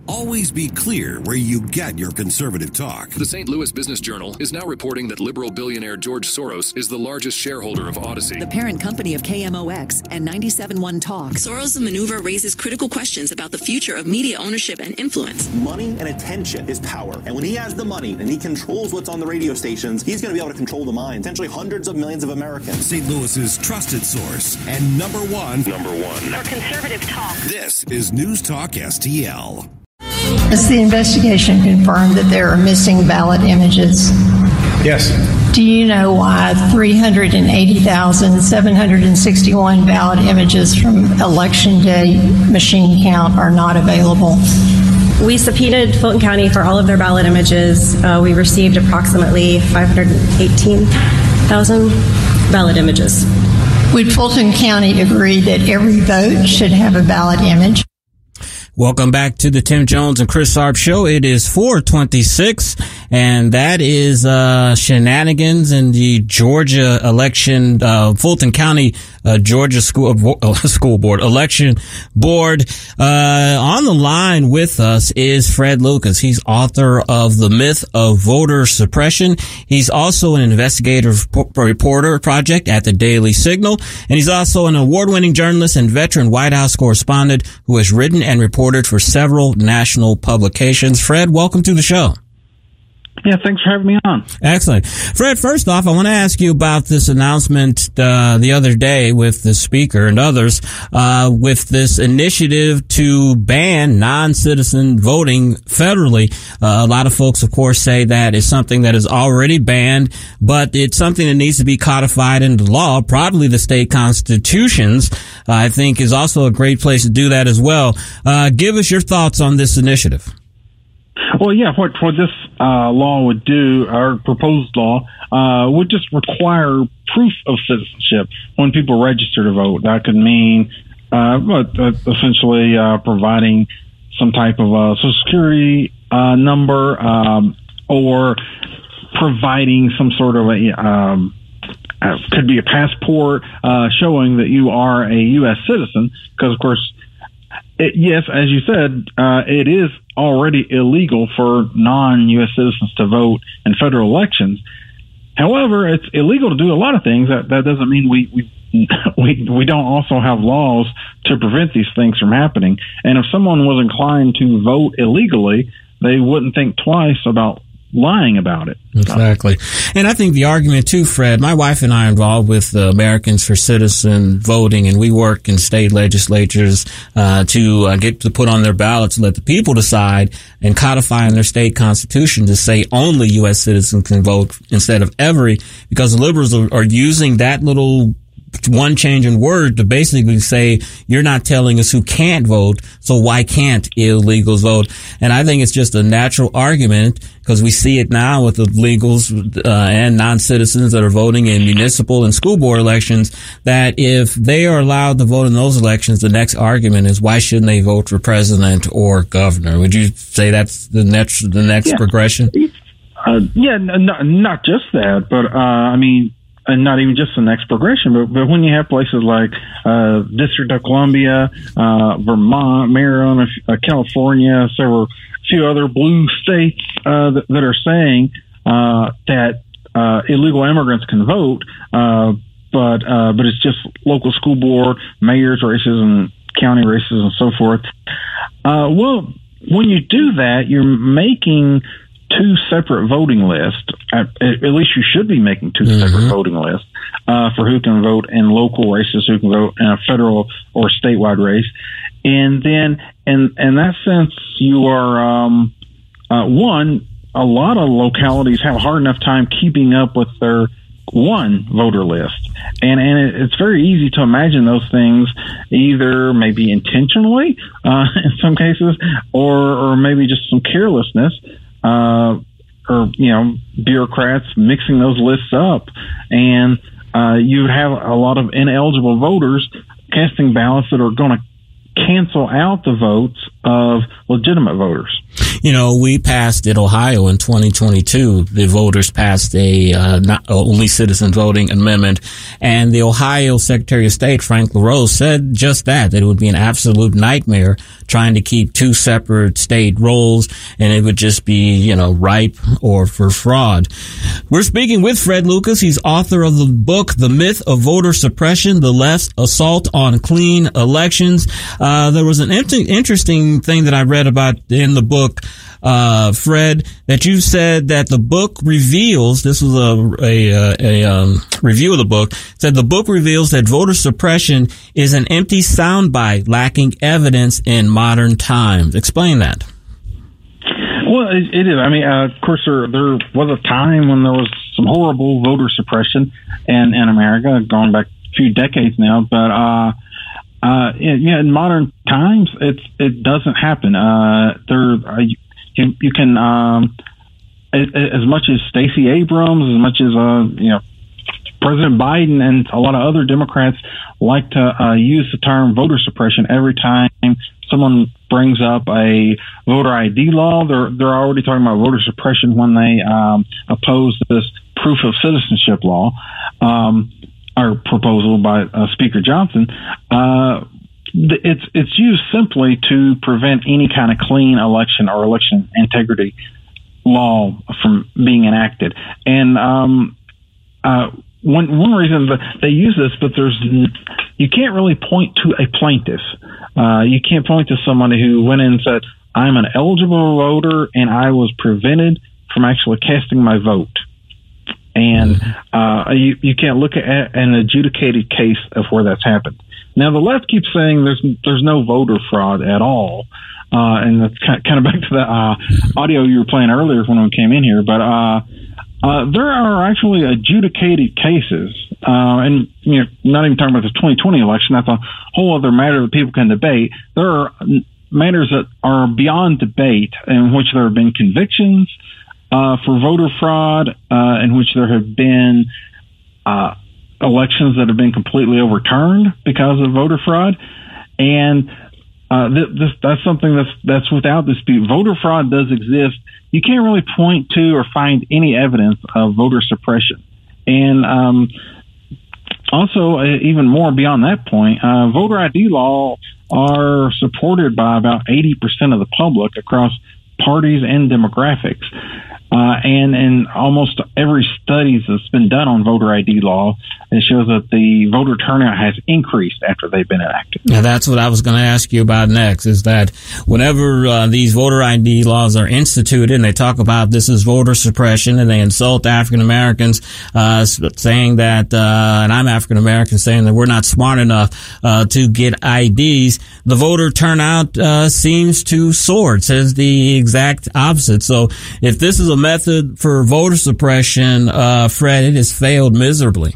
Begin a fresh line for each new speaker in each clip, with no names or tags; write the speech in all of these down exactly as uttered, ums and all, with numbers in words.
Always be clear where you get your conservative talk.
The Saint Louis Business Journal is now reporting that liberal billionaire George Soros is the largest shareholder of Odyssey,
the parent company of K M O X and ninety-seven point one Talk.
Soros' maneuver raises critical questions about the future of media ownership and influence.
Money and attention is power. And when he has the money and he controls what's on the radio stations, he's going to be able to control the minds, potentially hundreds of millions of Americans.
Saint Louis's trusted source and number one.
Number one.
For conservative talk.
This is News Talk S T L.
Has the investigation confirmed that there are missing ballot images?
Yes.
Do you know why three hundred eighty thousand seven hundred sixty-one ballot images from Election Day machine count are not available?
We subpoenaed Fulton County for all of their ballot images. Uh, we received approximately five hundred eighteen thousand ballot images.
Would Fulton County agree that every vote should have a ballot image?
Welcome back to the Tim Jones and Chris Arp Show. It is four twenty-six, and that is uh shenanigans in the Georgia election, uh Fulton County, uh, Georgia school uh, school board election board. Uh on the line with us is Fred Lucas. He's author of The Myth of Voter Suppression. He's also an investigative reporter project at the Daily Signal, and he's also an award-winning journalist and veteran White House correspondent who has written and reported for several national publications. Fred, welcome to the show.
Yeah, thanks for having me on.
Excellent. Fred, first off, I want to ask you about this announcement uh, the other day with the speaker and others uh with this initiative to ban non-citizen voting federally. Uh, a lot of folks, of course, say that is something that is already banned, but it's something that needs to be codified into law. Probably the state constitutions, uh, I think, is also a great place to do that as well. Uh, give us your thoughts on this initiative.
Well, yeah, what, what this uh, law would do, our proposed law, uh, would just require proof of citizenship when people register to vote. That could mean uh, uh, essentially uh, providing some type of a Social Security uh, number um, or providing some sort of a um, uh, could be a passport uh, showing that you are a U S citizen, because, of course, It, yes, as you said, uh, it is already illegal for non-U S citizens to vote in federal elections. However, it's illegal to do a lot of things. That, that doesn't mean we, we we we don't also have laws to prevent these things from happening. And if someone was inclined to vote illegally, they wouldn't think twice about lying about it.
Exactly. And I think the argument too, Fred, my wife and I are involved with the Americans for Citizen Voting, and we work in state legislatures uh to uh, get to put on their ballots, let the people decide, and codify in their state constitution to say only U S citizens can vote instead of every, because the liberals are, are using that little one change in word to basically say you're not telling us who can't vote, so why can't illegals vote? And I think it's just a natural argument, because we see it now with the legals uh, and non-citizens that are voting in municipal and school board elections, that if they are allowed to vote in those elections, the next argument is why shouldn't they vote for president or governor? Would you say that's the next the next
yeah.
progression?
Uh, yeah, not, not just that, but uh, I mean, and not even just the next progression, but, but when you have places like uh, District of Columbia, uh, Vermont, Maryland, uh, California, several few other blue states uh, that, that are saying uh, that uh, illegal immigrants can vote, uh, but uh, but it's just local school board, mayor's races, and county races, and so forth. Uh, well, when you do that, you're making two separate voting lists. At, at least you should be making two mm-hmm. separate voting lists uh, for who can vote in local races, who can vote in a federal or statewide race. And then, in, in that sense, you are, um, uh, one, a lot of localities have a hard enough time keeping up with their one voter list. And, and it, it's very easy to imagine those things either maybe intentionally uh, in some cases, or, or maybe just some carelessness. Uh, or, you know, bureaucrats mixing those lists up. And uh, you have a lot of ineligible voters casting ballots that are going to cancel out the votes of legitimate voters.
you know, we passed in Ohio in twenty twenty-two. The voters passed a uh, not only citizen voting amendment, and the Ohio Secretary of State, Frank LaRose, said just that, that it would be an absolute nightmare trying to keep two separate state rolls, and it would just be, you know, ripe or for fraud. We're speaking with Fred Lucas. He's author of the book, The Myth of Voter Suppression, The Left's Assault on Clean Elections. Uh, there was an interesting thing that I read about in the book, uh, Fred, that you said that the book reveals, this was a, a, a, um, review of the book, said the book reveals that voter suppression is an empty soundbite lacking evidence in modern times. Explain that.
Well, it, it is. I mean, uh, of course, there, there was a time when there was some horrible voter suppression in, in America, going back a few decades now. But uh, uh, yeah, in modern times, it's it doesn't happen. Uh, there, uh, you, you can um, as, as much as Stacey Abrams, as much as uh, you know, President Biden and a lot of other Democrats like to uh, use the term voter suppression every time someone brings up a voter I D law. They're they're already talking about voter suppression when they um, oppose this proof of citizenship law um, or proposal by uh, Speaker Johnson. Uh, it's it's used simply to prevent any kind of clean election or election integrity law from being enacted. And um, uh, one one reason that they use this, but there's you can't really point to a plaintiff. Uh, you can't point to somebody who went in and said, I'm an eligible voter and I was prevented from actually casting my vote. And uh, you, you can't look at an adjudicated case of where that's happened. Now, the left keeps saying there's there's no voter fraud at all. Uh, and that's kind of back to the uh, audio you were playing earlier when we came in here. But uh, uh, there are actually adjudicated cases. Uh, and, you know, not even talking about the twenty twenty election. That's a whole other matter that people can debate. There are matters that are beyond debate in which there have been convictions uh, for voter fraud, uh, in which there have been uh, elections that have been completely overturned because of voter fraud. And uh, th- this, that's something that's, that's without dispute. Voter fraud does exist. You can't really point to or find any evidence of voter suppression. And um, also, uh, even more beyond that point, uh, voter I D laws are supported by about eighty percent of the public across parties and demographics. Uh, and in almost every study that's been done on voter I D law, it shows that the voter turnout has increased after they've been enacted.
Now, that's what I was going to ask you about next, is that whenever uh, these voter I D laws are instituted and they talk about this is voter suppression and they insult African Americans, uh, saying that, uh, and I'm African American, saying that we're not smart enough uh, to get I Ds, the voter turnout uh, seems to soar. It says the exact opposite. So if this is a method for voter suppression, uh, Fred, it has failed miserably.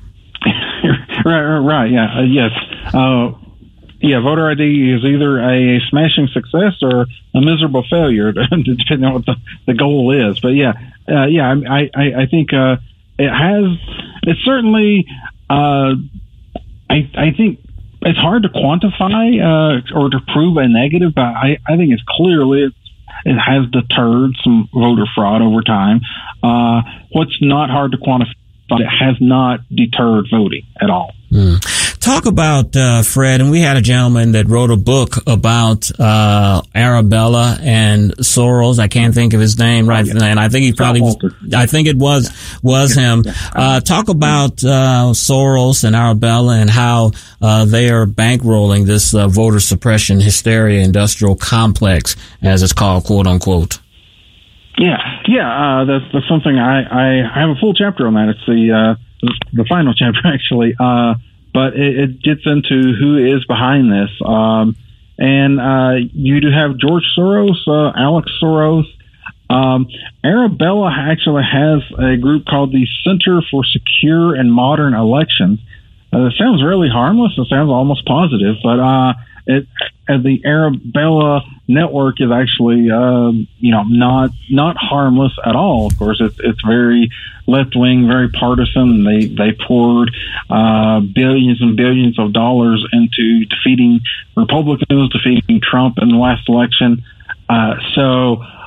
right, right, right, yeah, uh, yes. Uh, yeah, voter I D is either a smashing success or a miserable failure, depending on what the, the goal is. But yeah, uh, yeah, I, I, I think uh, it has, it's certainly, uh, I, I think it's hard to quantify uh, or to prove a negative, but I, I think it's clearly, it's, it has deterred some voter fraud over time. Uh, what's not hard to quantify, it has not deterred voting at all.
Mm. Talk about, uh, Fred, and we had a gentleman that wrote a book about, uh, Arabella and Soros. I can't think of his name right now, and I think he probably was, I think it was, was him. Uh, talk about, uh, Soros and Arabella and how, uh, they are bankrolling this, uh, voter suppression hysteria industrial complex, as it's called, quote unquote.
Yeah, yeah, uh, that's, that's something I, I have a full chapter on that. It's the, uh, the final chapter actually. Uh, but it, it gets into who is behind this. Um, and, uh, you do have George Soros, uh, Alex Soros. Um, Arabella actually has a group called the Center for Secure and Modern Elections. Uh, it sounds really harmless. It sounds almost positive, but, uh, it, uh, the Arabella network is actually, uh, you know, not, not harmless at all. Of course, it's, it's very left wing, very partisan. They, they poured, uh, billions and billions of dollars into defeating Republicans, defeating Trump in the last election. Uh, so,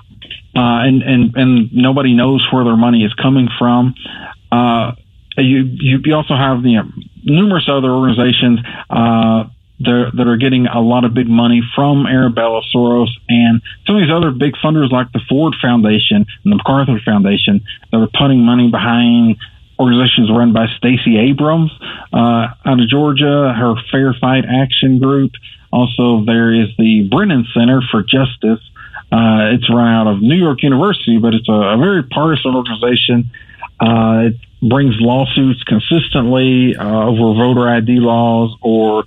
uh, and, and, and nobody knows where their money is coming from. Uh, you, you, you also have, you know, numerous other organizations, uh, that, that are getting a lot of big money from Arabella, Soros, and some of these other big funders like the Ford Foundation and the MacArthur Foundation that are putting money behind organizations run by Stacey Abrams, uh, out of Georgia, her Fair Fight Action Group. Also, there is the Brennan Center for Justice. Uh, it's run out of New York University, but it's a, a very partisan organization. Uh, it brings lawsuits consistently uh, over voter I D laws, or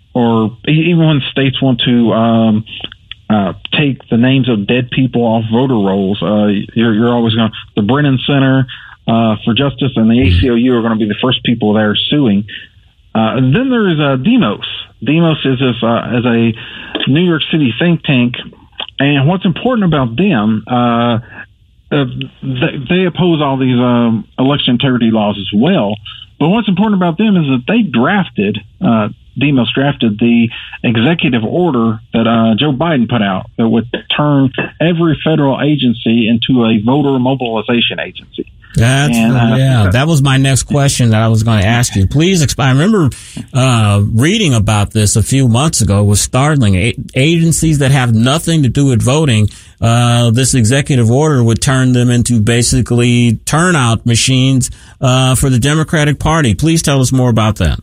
or even when states want to um, uh, take the names of dead people off voter rolls. Uh, you're, you're always going. The Brennan Center uh, for Justice and the A C L U are going to be the first people there suing. Uh, and then there is uh, Demos. Demos is this, uh, is a New York City think tank, and what's important about them, uh, uh, they, they oppose all these um, election integrity laws as well. But what's important about them is that they drafted, uh, Demos drafted the executive order that uh, Joe Biden put out that would turn every federal agency into a voter mobilization agency.
That's
and, uh,
yeah. That was my next question that I was going to ask you. Please explain. I remember uh, reading about this a few months ago. It was startling. A- agencies that have nothing to do with voting, uh, this executive order would turn them into basically turnout machines uh, for the Democratic Party. Please tell us more about that.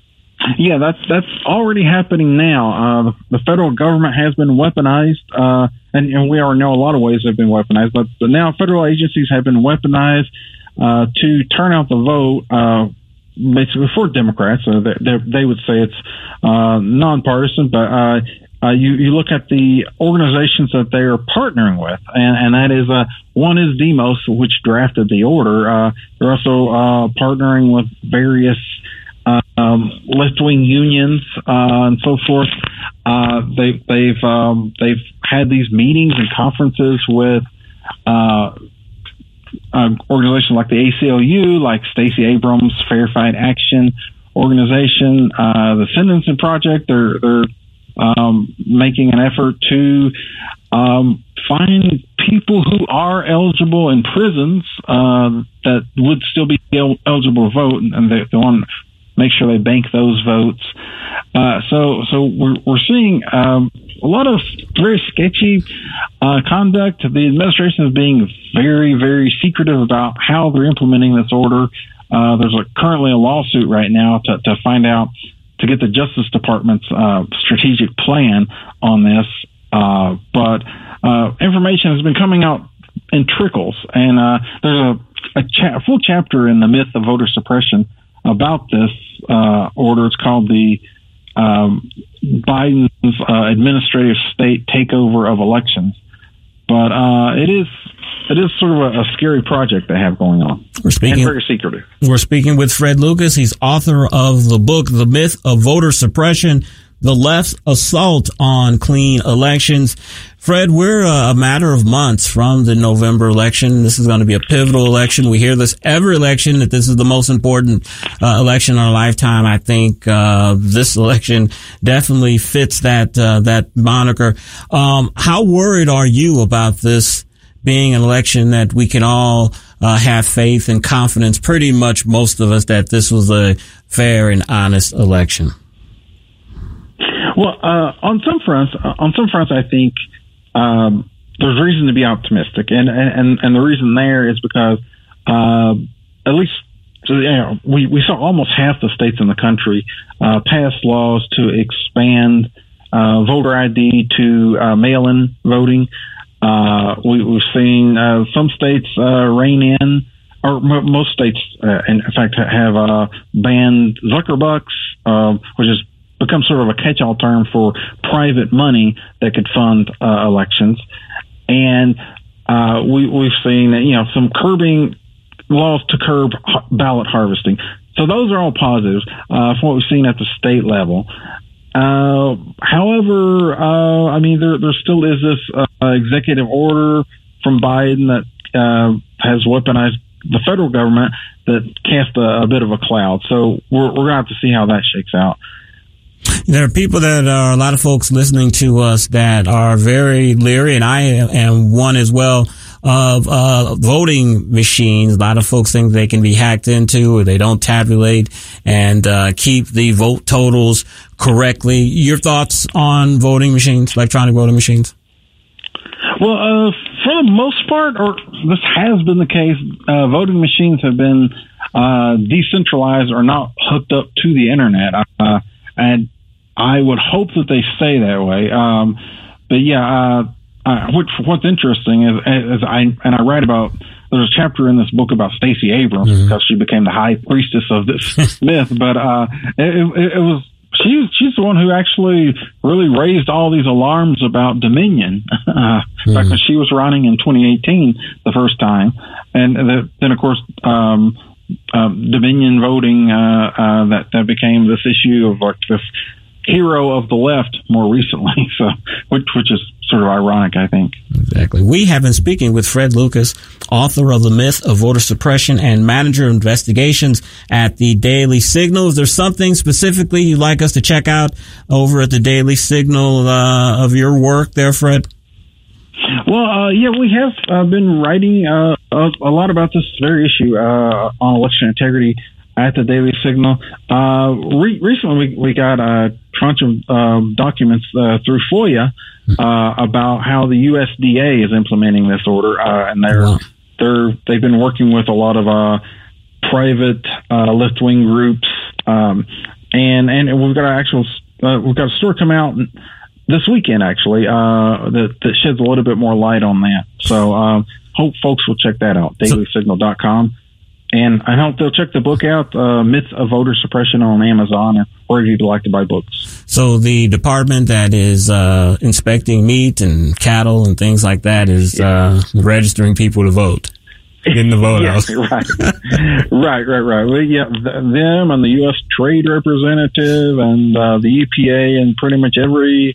Yeah, that's that's already happening now. Uh, the, the federal government has been weaponized, uh, and, and we already know a lot of ways they've been weaponized. But, but now federal agencies have been weaponized uh, to turn out the vote, uh, basically for Democrats. So they, they would say it's uh, nonpartisan, but uh, uh, you, you look at the organizations that they are partnering with, and, and that is uh, one is Demos, which drafted the order. Uh, they're also uh, partnering with various Um, left-wing unions uh, and so forth. Uh, they, they've um, they've had these meetings and conferences with uh, uh, organizations like the A C L U, like Stacey Abrams' Fair Fight Action organization, uh, the Sentencing Project. They're they're um, making an effort to um, find people who are eligible in prisons uh, that would still be el- eligible to vote, and they, they want make sure they bank those votes. Uh, so, so we're, we're seeing um, a lot of very sketchy uh, conduct. The administration is being very, very secretive about how they're implementing this order. Uh, there's a, currently a lawsuit right now to, to find out, to get the Justice Department's uh, strategic plan on this. Uh, but uh, information has been coming out in trickles, and uh, there's a, a, cha- a full chapter in The Myth of Voter Suppression about this uh, order. It's called the um, Biden's uh, administrative state takeover of elections. But uh, it is it is sort of a, a scary project they have going on.
We're speaking,
and very secretive.
We're speaking with Fred Lucas. He's author of the book, The Myth of Voter Suppression, The Left's Assault on Clean Elections. Fred, we're a matter of months from the November election. This is going to be a pivotal election. We hear this every election, that this is the most important uh, election in our lifetime. I think uh, this election definitely fits that uh, that moniker. Um, how worried are you about this being an election that we can all uh, have faith and confidence, pretty much most of us, that this was a fair and honest election?
Well, uh, on some fronts, uh, on some fronts, I think um, there's reason to be optimistic, and and and the reason there is because uh, at least you know, we we saw almost half the states in the country uh, pass laws to expand uh, voter I D to uh, mail-in voting. Uh, we, we've seen uh, some states uh, rein in, or m- most states, uh, in fact, have uh, banned Zuckerbucks, uh, which is become sort of a catch-all term for private money that could fund uh, elections. And uh, we, we've seen, you know, some curbing laws to curb ballot harvesting. So those are all positives uh, from what we've seen at the state level. Uh, however, uh, I mean, there, there still is this uh, executive order from Biden that uh, has weaponized the federal government that cast a, a bit of a cloud. So we're, we're going to have to see how that shakes out.
There are people that are, a lot of folks listening to us that are very leery, and I am one as well, of uh, voting machines. A lot of folks think they can be hacked into or they don't tabulate and uh, keep the vote totals correctly. Your thoughts on voting machines, electronic voting machines?
Well, uh, for the most part, or this has been the case, uh, voting machines have been uh, decentralized or not hooked up to the internet. Uh, and I would hope that they stay that way. Um, but yeah, uh, uh, which, what's interesting is, is I, and I write about, there's a chapter in this book about Stacey Abrams mm-hmm. because she became the high priestess of this myth. But uh, it, it, it was, She, she's the one who actually really raised all these alarms about Dominion uh, mm. back when she was running in twenty eighteen the first time. And the, then, of course, um, uh, Dominion voting, uh, uh, that, that became this issue of like this hero of the left more recently, so which, which is sort of ironic, I think.
Exactly. We have been speaking with Fred Lucas, author of The Myth of Voter Suppression and manager of investigations at the Daily Signal. Is there something specifically you'd like us to check out over at the Daily Signal uh, of your work there, Fred?
Well, uh, yeah, we have uh, been writing uh, a, a lot about this very issue uh, on election integrity at the Daily Signal. Uh, re- recently, we, we got a tranche of um, documents uh, through FOIA uh, about how the U S D A is implementing this order, uh, and they're wow. they're they've been working with a lot of uh, private uh, left wing groups, um, and and we've got an actual uh, we've got a story come out this weekend actually uh, that, that sheds a little bit more light on that. So um, hope folks will check that out, daily signal dot com. And I hope they'll check the book out, uh, Myth of Voter Suppression, on Amazon or wherever you'd like to buy books.
So the department that is uh, inspecting meat and cattle and things like that is uh, registering people to vote, getting the vote
yeah, out. right, right, right, right. Well, yeah, th- them and the U S Trade Representative and uh, the E P A and pretty much every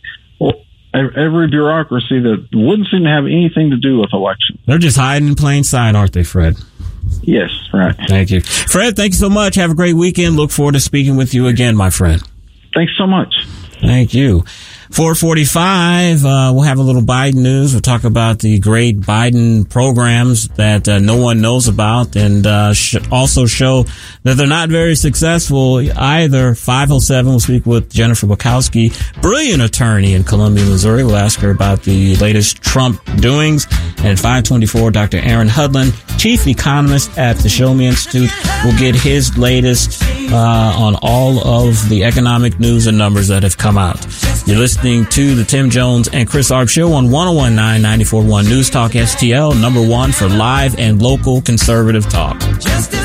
every bureaucracy that wouldn't seem to have anything to do with elections.
They're just hiding in plain sight, aren't they, Fred?
Yes, right.
Thank you. Fred, thank you so much. Have a great weekend. Look forward to speaking with you again, my friend.
Thanks so much.
Thank you. four forty-five, uh, we'll have a little Biden news. We'll talk about the great Biden programs that uh, no one knows about and uh, sh- also show that they're not very successful either. five oh seven, we'll speak with Jennifer Bukowski, brilliant attorney in Columbia, Missouri. We'll ask her about the latest Trump doings. And at five twenty-four, Doctor Aaron Hudlin, chief economist at the Show Me Institute, will get his latest uh, on all of the economic news and numbers that have come out. You're listening to the Tim Jones and Chris Arp Show on one oh one point nine, ninety-four point one News Talk S T L, number one for live and local conservative talk. Just